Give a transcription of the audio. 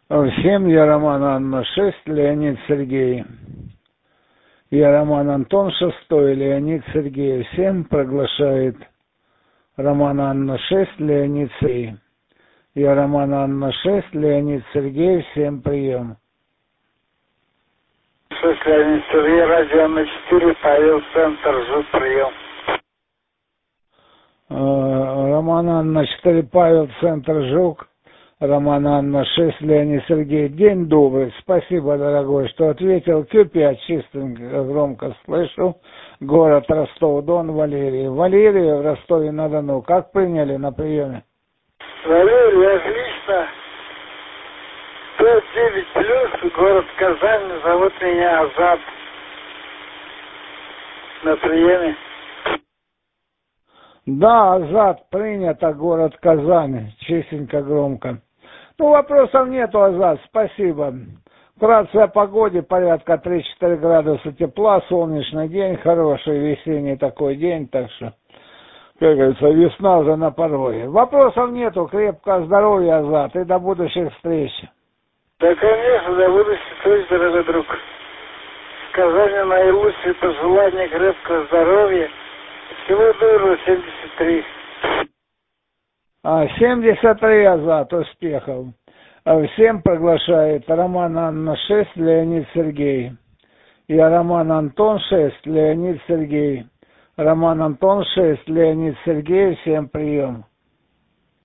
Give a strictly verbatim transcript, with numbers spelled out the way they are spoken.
Всем я Роман Анна шесть, Леонид Сергей. Я Роман Антон шестой, Леонид Сергей. Всем проглашает Роман Анна шесть, Леонид Сергей. Я Роман Анна шесть, Леонид Сергей. Всем прием. шесть, Леонид Сергей, радио на четыре, Павел, центр, жут, прием. Роман Анна четыре, Павел, центр, Жук. Роман Анна шесть, Леонид Сергей. День добрый. Спасибо, дорогой, что ответил. Q пять, чистенько, громко слышу. Город Ростов-Дон, Валерий. Валерий в Ростове-на-Дону. Как приняли на приеме? Валерий, отлично. сто девять плюс, город Казань, зовут меня Азат. На приеме. Да, Азат, принято, город Казань. Чистенько, громко. Ну, вопросов нету, Азат, спасибо. Вкратце о погоде, порядка три-четыре градуса тепла, солнечный день, хороший весенний такой день, так что, как говорится, весна уже на пороге. Вопросов нету, крепкого здоровья, Азат, и до будущих встреч. Да, конечно, до будущих встреч, дорогой друг. В Казани наилучшие пожелания, крепкого здоровья. Всего доброго, семьдесят три. А, семьдесят три, Азат, успехов. Всем приглашает Роман Анна шесть, Леонид Сергей. Я Роман Антон шесть, Леонид Сергей. Роман Антон шесть, Леонид Сергей. Всем прием.